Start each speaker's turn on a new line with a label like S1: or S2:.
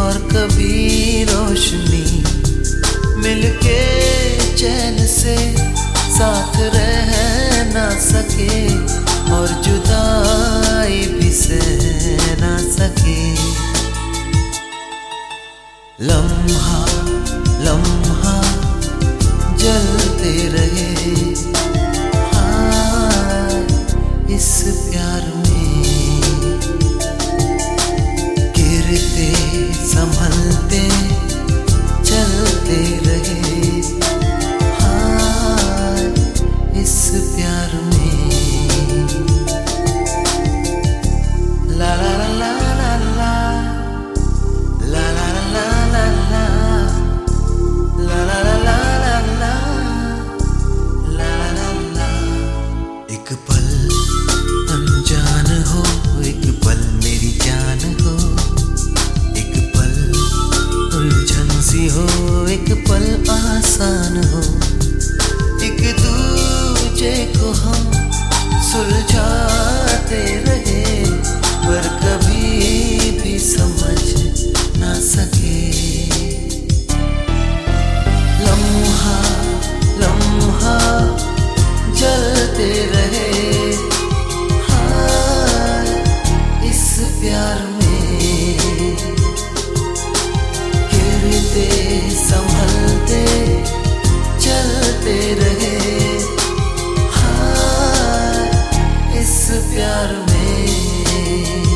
S1: और कभी रोशनी मिलके चैन से साथ रह ना सके और जुदाई भी सह ना सके। लम्हा लम्हा जलते रहे हाँ इस प्यार में, गिरते संभलते चलते रहे हाँ इस प्यार में। ला ला ला ला ला ला ला ला ला ला ला ला ला ला ला ला ला ला ला। एक पल अनजान हो, एक पल मेरी जान हो, एक पल उलझन सी हो, एक पल आसान हो, एक दूजे को हम सुलझाते रहे पर कभी भी समझ ना सके। लम्हा लम्हा जलते रहे हाँ इस प्यार में, गिरते संभलते चलते रहे हाँ इस प्यार में।